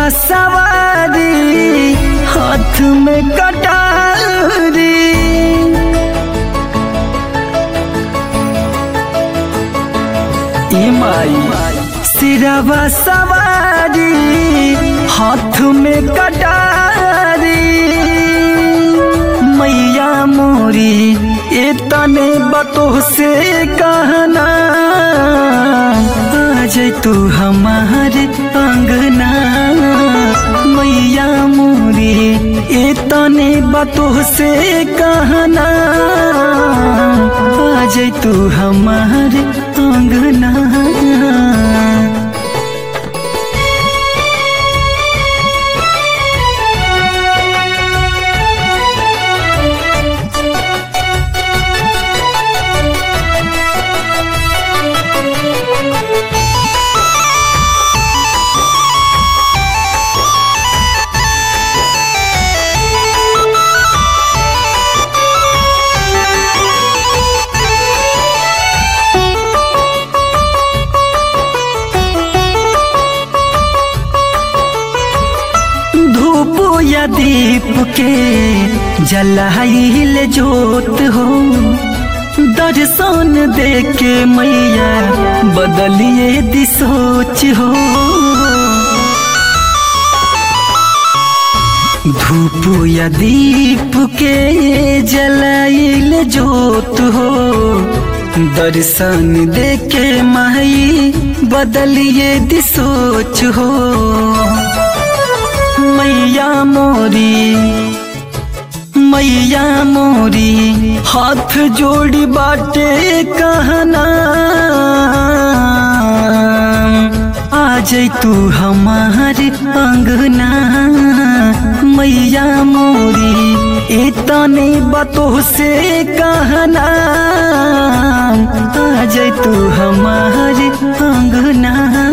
सवारी हाथ में कटारी माई सिरवा सवारी हाथ में कटारी मैया मोरी इतने बातों से कहना आज तू हमारे अंगना मैया मोरी इतने बातों से कहना आज तू हमारे अंगना या दीप के जलाइल जोत हो दर्शन देके मैया बदलिए दी सोच हो धूप या दीप के जलाइल जोत हो दर्शन देके माई बदलिए दी सोच हो मैया मोरी हाथ जोड़ी बाटे कहना आज तू हमारे अंगना मैया मोरी इतने बातों से कहना आज तू हमारे अंगना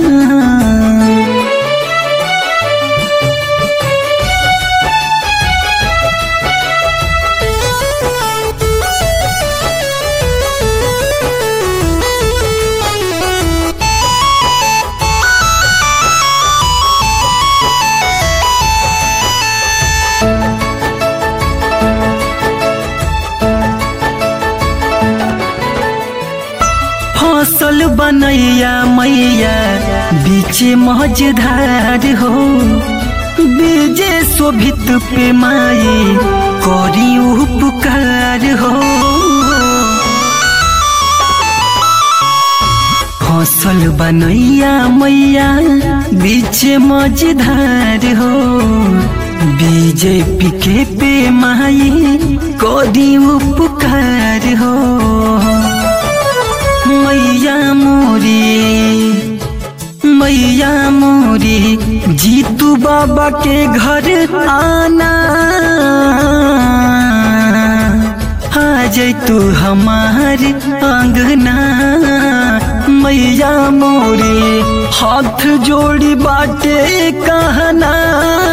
फसल बनैया मैया बीचे मझधार हो बीजे शोभित पे माई करी उपकार हो फसल बनैया मैया बीचे मझधार हो बीजे पिके पे माई करी उपकार हो मैया मोरी जीतू बाबा के घर आना आज तू हमारे अंगना मैया मोरी हाथ जोड़ी बाटे कहना